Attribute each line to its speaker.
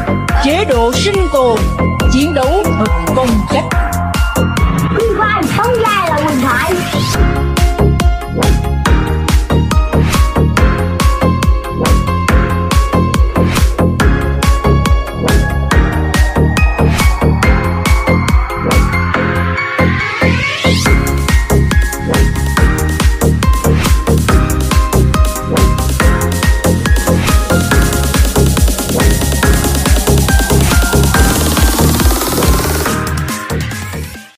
Speaker 1: chế độ sinh tồn, chiến đấu thật công cách.
Speaker 2: Quy vai phóng ra là huyền thoại.